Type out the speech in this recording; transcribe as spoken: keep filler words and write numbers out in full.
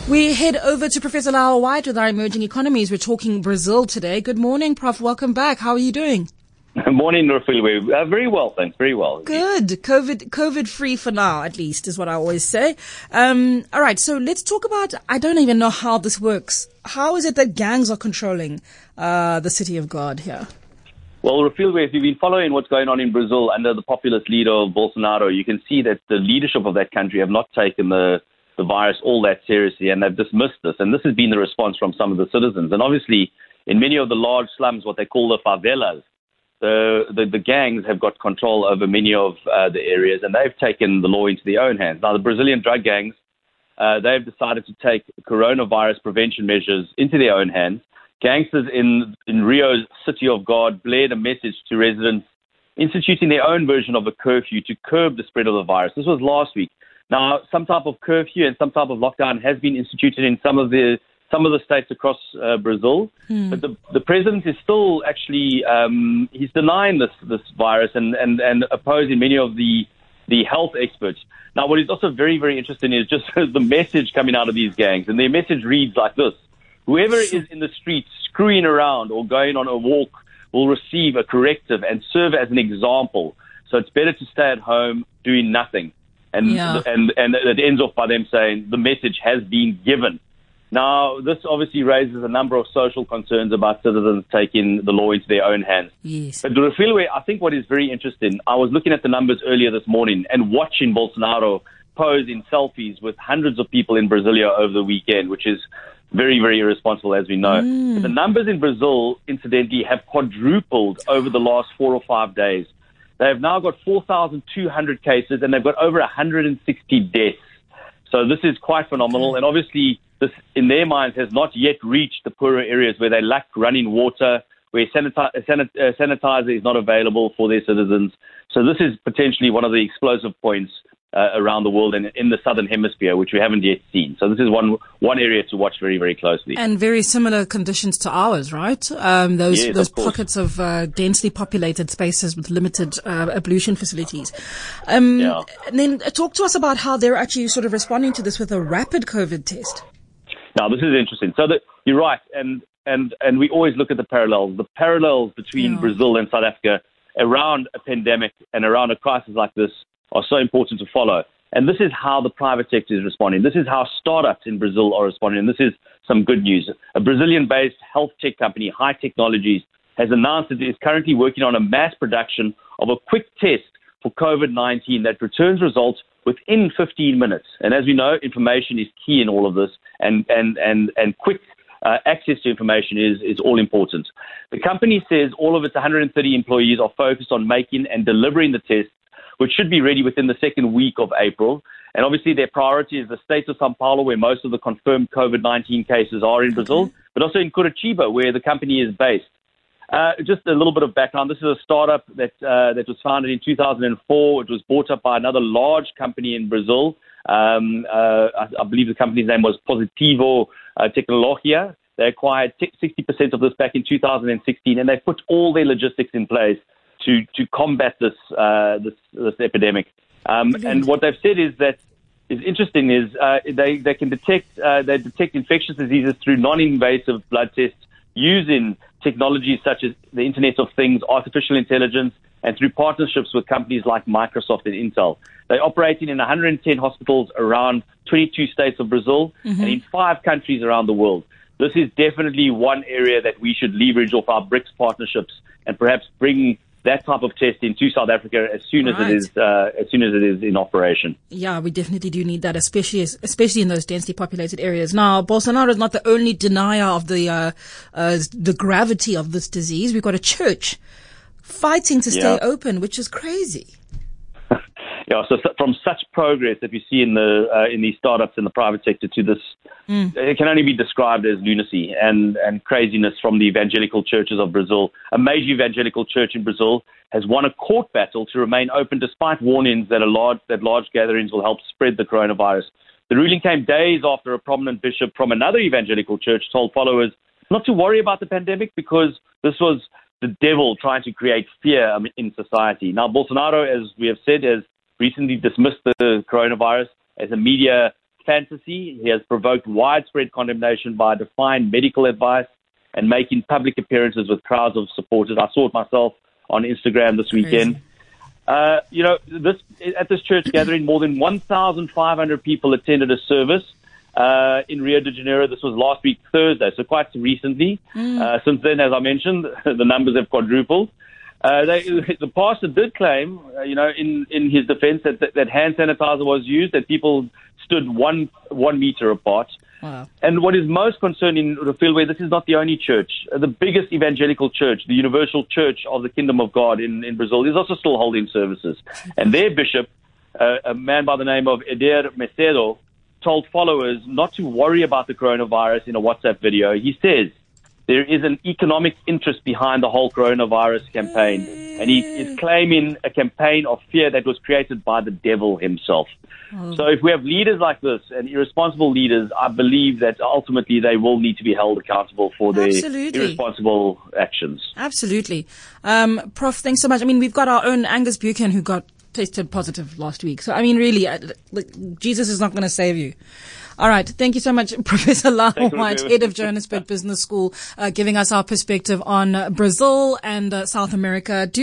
We head over to Professor Lyle White with our emerging economies. We're talking Brazil today. Good morning, Prof. Welcome back. How are you doing? Good morning, Rafili. Uh, very well, thanks. Very well. Good. COVID, COVID free for now, at least, is what I always say. Um, all right. So let's talk about, I don't even know how this works. How is it that gangs are controlling, uh, the city of God here? Well, Rafili, if you've been following what's going on in Brazil under the populist leader of Bolsonaro, you can see that the leadership of that country have not taken the the virus all that seriously, and they've dismissed this. And this has been the response from some of the citizens. And obviously, in many of the large slums, what they call the favelas, the the, the gangs have got control over many of uh, the areas, and they've taken the law into their own hands. Now, the Brazilian drug gangs, uh, they've decided to take coronavirus prevention measures into their own hands. Gangsters in, in Rio's City of God blared a message to residents instituting their own version of a curfew to curb the spread of the virus. This was last week. Now, some type of curfew and some type of lockdown has been instituted in some of the some of the states across uh, Brazil, hmm. but the the president is still actually um, he's denying this this virus and, and, and opposing many of the the health experts. Now, what is also very very interesting is just the message coming out of these gangs, and their message reads like this: whoever is in the streets screwing around or going on a walk will receive a corrective and serve as an example. So it's better to stay at home doing nothing. And, yeah. and and it ends off by them saying the message has been given. Now, this obviously raises a number of social concerns about citizens taking the law into their own hands. Yes. But Rafili, I think what is very interesting, I was looking at the numbers earlier this morning and watching Bolsonaro pose in selfies with hundreds of people in Brasilia over the weekend, which is very, very irresponsible, as we know. Mm. But the numbers in Brazil, incidentally, have quadrupled over the last four or five days. They have now got four thousand two hundred cases, and they've got over one hundred sixty deaths. So this is quite phenomenal. And obviously, this, in their minds, has not yet reached the poorer areas where they lack running water, where sanita- sanit- uh, sanitizer is not available for their citizens. So this is potentially one of the explosive points uh, around the world and in the southern hemisphere, which we haven't yet seen. So this is one one area to watch very, very closely. And very similar conditions to ours, right? Um, those yes, those of pockets of uh, densely populated spaces with limited uh, ablution facilities. Um, yeah. And then uh, talk to us about how they're actually sort of responding to this with a rapid COVID test. Now, this is interesting. So that you're right, and and and we always look at the parallels. The parallels between yeah. Brazil and South Africa around a pandemic and around a crisis like this are so important to follow. And this is how the private sector is responding. This is how startups in Brazil are responding. And this is some good news. A Brazilian-based health tech company, High Technologies, has announced that it is currently working on a mass production of a quick test for COVID nineteen that returns results within fifteen minutes. And as we know, information is key in all of this, and and and, and quick uh, access to information is, is all important. The company says all of its one hundred thirty employees are focused on making and delivering the test, which should be ready within the second week of April. And obviously their priority is the state of São Paulo, where most of the confirmed COVID nineteen cases are in Brazil, but also in Curitiba, where the company is based. Uh, just a little bit of background. This is a startup that uh, that was founded in two thousand four. It was bought up by another large company in Brazil. Um, uh, I, I believe the company's name was Positivo uh, Tecnologia. They acquired sixty percent of this back in two thousand sixteen, and they put all their logistics in place to to combat this uh, this, this epidemic. Um, and what they've said is that is interesting is uh, they they can detect uh, they detect infectious diseases through non-invasive blood tests using technologies such as the Internet of Things, artificial intelligence, and through partnerships with companies like Microsoft and Intel. They're operating in one hundred ten hospitals around twenty-two states of Brazil mm-hmm. and in five countries around the world. This is definitely one area that we should leverage off our BRICS partnerships and perhaps bring that type of test into South Africa as soon as right. it is uh, as soon as it is in operation. Yeah, we definitely do need that, especially especially in those densely populated areas. Now, Bolsonaro is not the only denier of the uh, uh, the gravity of this disease. We've got a church fighting to stay yeah. open, which is crazy. Yeah, so from such progress that we see in the uh, in these startups in the private sector to this, mm. it can only be described as lunacy and, and craziness from the evangelical churches of Brazil. A major evangelical church in Brazil has won a court battle to remain open despite warnings that a large that large gatherings will help spread the coronavirus. The ruling came days after a prominent bishop from another evangelical church told followers not to worry about the pandemic because this was the devil trying to create fear in society. Now, Bolsonaro, as we have said, has recently dismissed the coronavirus as a media fantasy. He has provoked widespread condemnation by defying medical advice and making public appearances with crowds of supporters. I saw it myself on Instagram this weekend. Uh, you know, this at this church gathering, more than one thousand five hundred people attended a service uh, in Rio de Janeiro. This was last week, Thursday, so quite recently. Mm. Uh, since then, as I mentioned, the numbers have quadrupled. Uh, they, the pastor did claim, uh, you know, in, in his defense that, that that hand sanitizer was used, that people stood one one meter apart. Wow. And what is most concerning, Refilwe, this is not the only church. Uh, the biggest evangelical church, the Universal Church of the Kingdom of God in, in Brazil, is also still holding services. And their bishop, uh, a man by the name of Eder Macedo, told followers not to worry about the coronavirus in a WhatsApp video. He says, there is an economic interest behind the whole coronavirus campaign, and he is claiming a campaign of fear that was created by the devil himself. Oh. So if we have leaders like this and irresponsible leaders, I believe that ultimately they will need to be held accountable for their Absolutely. irresponsible actions. Absolutely. Um, Prof, thanks so much. I mean, we've got our own Angus Buchan who got tested positive last week. So, I mean, really, I, like, Jesus is not going to save you. All right. Thank you so much, Professor Lau White, head of Johannesburg Business School, uh, giving us our perspective on uh, Brazil and uh, South America. Do